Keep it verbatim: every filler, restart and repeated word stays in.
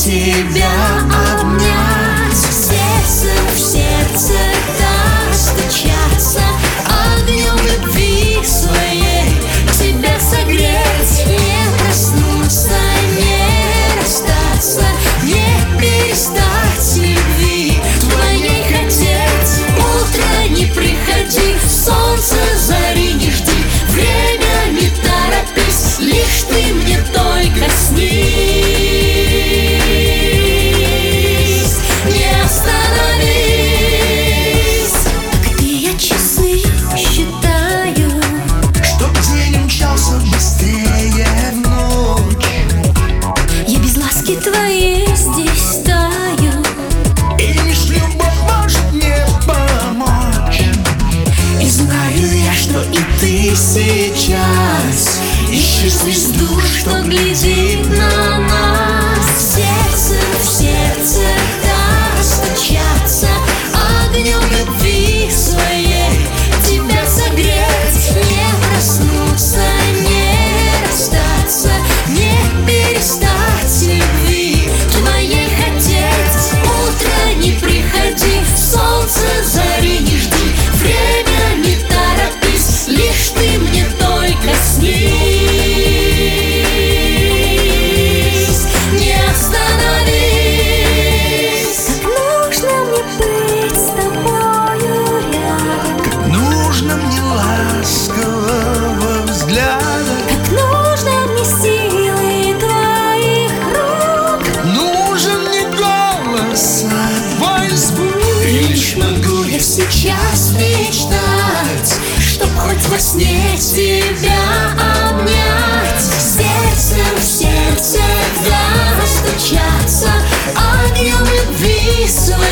тебя обнять, сердце в сердце так стучаться, огнем любви своей тебя согреть, не проснуться, не расстаться, не перестать любви твоей хотеть. Утро не приходи, солнце зари не жди, время не торопись, лишь ты мне только снись. Твоей здесь стою, и лишь любовь может мне помочь. И знаю я, что и ты сейчас ищешь звезду, что глядит на нас. Сердце в сердце так стучаться, огнем любви своей тебя согреть, не проснуться, не расстаться, не перестать любви твоей хотеть. Утро не приходи, солнце зари не жди, время не торопись, лишь ты мне только снись. Не остановись. Как нужно мне быть с тобою рядом, как нужно мне ласкового взгляда, как нужно мне силы твоих рук, нужен мне голос твой звук. И лишь могу я сейчас мечтать, чтоб хоть во сне тебя обнять, сердце в сердце да стучаться, огнем любви своей